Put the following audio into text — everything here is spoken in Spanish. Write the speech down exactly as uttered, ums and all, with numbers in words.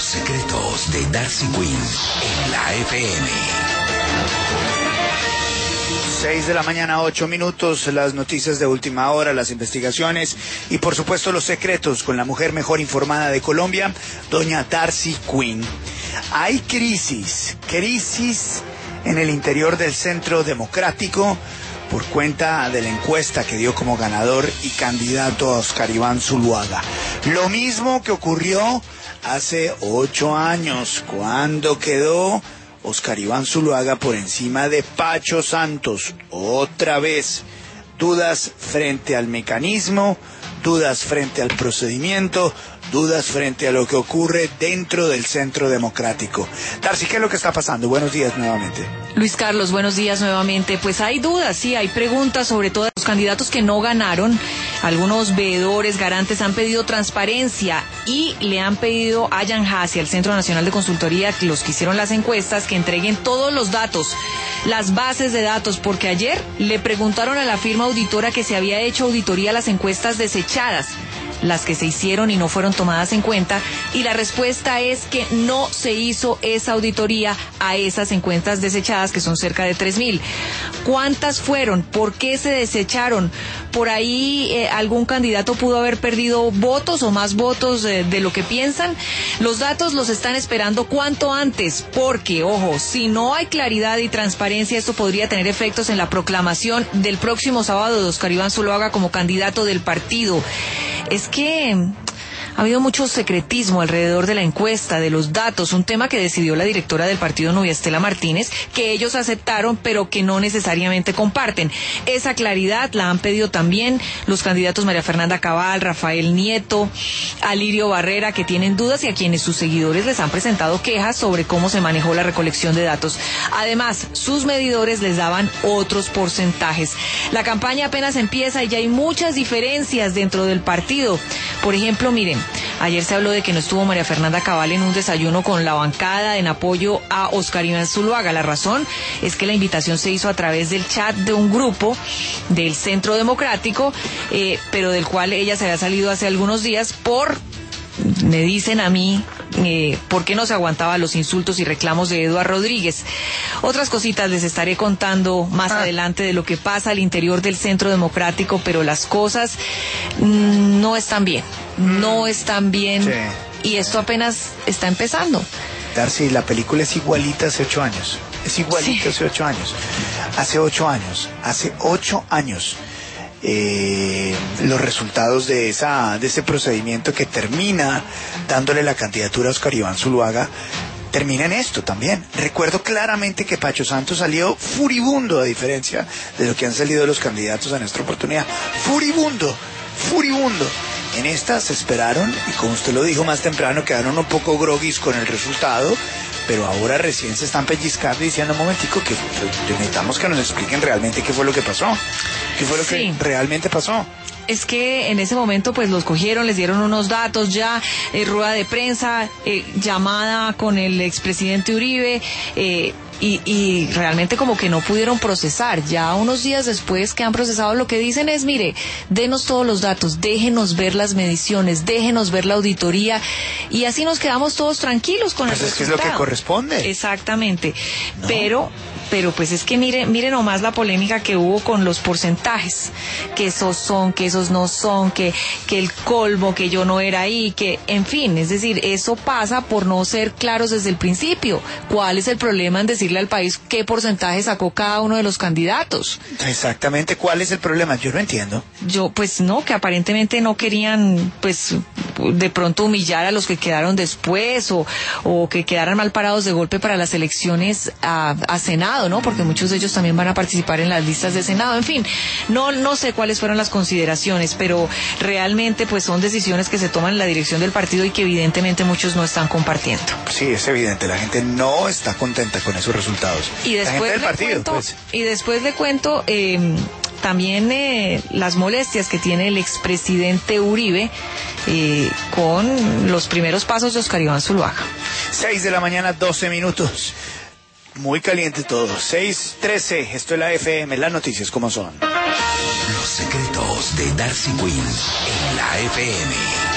Los secretos de Darcy Quinn en la F M. seis de la mañana, ocho minutos, las noticias de última hora, las investigaciones y por supuesto los secretos con la mujer mejor informada de Colombia, doña Darcy Quinn. Hay crisis, crisis en el interior del Centro Democrático por cuenta de la encuesta que dio como ganador y candidato a Oscar Iván Zuluaga. Lo mismo que ocurrió hace ocho años, cuando quedó Oscar Iván Zuluaga por encima de Pacho Santos. Otra vez, dudas frente al mecanismo, dudas frente al procedimiento, dudas frente a lo que ocurre dentro del Centro Democrático. Darcy, ¿qué es lo que está pasando? Buenos días nuevamente. Luis Carlos, buenos días nuevamente. Pues hay dudas, sí, hay preguntas, sobre todo los candidatos que no ganaron. Algunos veedores, garantes han pedido transparencia y le han pedido a Jan Hassi, al Centro Nacional de Consultoría, los que hicieron las encuestas, que entreguen todos los datos, las bases de datos, porque ayer le preguntaron a la firma auditora que se había hecho auditoría a las encuestas desechadas, las que se hicieron y no fueron tomadas en cuenta, y la respuesta es que no se hizo esa auditoría a esas encuestas desechadas, que son cerca de tres mil. ¿Cuántas fueron? ¿Por qué se desecharon? Por ahí eh, algún candidato pudo haber perdido votos o más votos eh, de lo que piensan. Los datos los están esperando cuanto antes, porque, ojo, si no hay claridad y transparencia, esto podría tener efectos en la proclamación del próximo sábado de Oscar Iván Zuluaga como candidato del partido. Es que ha habido mucho secretismo alrededor de la encuesta, de los datos, un tema que decidió la directora del partido, Nubia Estela Martínez, que ellos aceptaron, pero que no necesariamente comparten. Esa claridad la han pedido también los candidatos María Fernanda Cabal, Rafael Nieto, Alirio Barrera, que tienen dudas y a quienes sus seguidores les han presentado quejas sobre cómo se manejó la recolección de datos. Además, sus medidores les daban otros porcentajes. La campaña apenas empieza y ya hay muchas diferencias dentro del partido. Por ejemplo, miren, ayer se habló de que no estuvo María Fernanda Cabal en un desayuno con la bancada en apoyo a Oscar Iván Zuluaga. La razón es que la invitación se hizo a través del chat de un grupo del Centro Democrático, eh, pero del cual ella se había salido hace algunos días por, me dicen a mí, eh, por qué no se aguantaba los insultos y reclamos de Eduardo Rodríguez. Otras cositas les estaré contando más ah. adelante de lo que pasa al interior del Centro Democrático, pero las cosas mmm, no están bien, mm. no están bien, sí. Y esto apenas está empezando. Darcy, la película es igualita hace ocho años, es igualita sí. hace ocho años, hace ocho años, hace ocho años. Eh, los resultados de esa de ese procedimiento que termina dándole la candidatura a Oscar Iván Zuluaga termina en esto también. Recuerdo claramente que Pacho Santos salió furibundo, a diferencia de lo que han salido los candidatos a nuestra oportunidad. Furibundo, furibundo. En esta se esperaron, y como usted lo dijo más temprano, quedaron un poco groguis con el resultado, pero ahora recién se están pellizcando y diciendo, un momentico, que necesitamos que nos expliquen realmente qué fue lo que pasó. ¿Qué fue lo sí. que realmente pasó? Es que en ese momento pues los cogieron, les dieron unos datos ya, eh, rueda de prensa, eh, llamada con el expresidente Uribe, eh, y, y realmente como que no pudieron procesar. Ya unos días después que han procesado, lo que dicen es, mire, denos todos los datos, déjenos ver las mediciones, déjenos ver la auditoría, y así nos quedamos todos tranquilos con pues el es resultado. Que es lo que corresponde. Exactamente, ¿no? pero... Pero pues es que mire, mire nomás la polémica que hubo con los porcentajes, que esos son, que esos no son, que, que el colmo, que yo no era ahí, que, en fin, es decir, eso pasa por no ser claros desde el principio. ¿Cuál es el problema en decirle al país qué porcentaje sacó cada uno de los candidatos? Exactamente, ¿cuál es el problema? Yo no entiendo. Yo, pues no, que aparentemente no querían, pues, de pronto humillar a los que quedaron después, o, o que quedaran mal parados de golpe para las elecciones a, a Senado, ¿no? Porque muchos de ellos también van a participar en las listas de Senado. En fin, no no sé cuáles fueron las consideraciones, pero realmente pues son decisiones que se toman en la dirección del partido y que evidentemente muchos no están compartiendo. Sí, es evidente, la gente no está contenta con esos resultados. Y después la gente del le partido, cuento, pues. y después le cuento eh, también eh, las molestias que tiene el expresidente Uribe eh, con los primeros pasos de Oscar Iván Zuluaga. seis de la mañana, doce minutos. Muy caliente todo. seis trece, esto es la F M, las noticias como son. Los secretos de Darcy Quinn en la F M.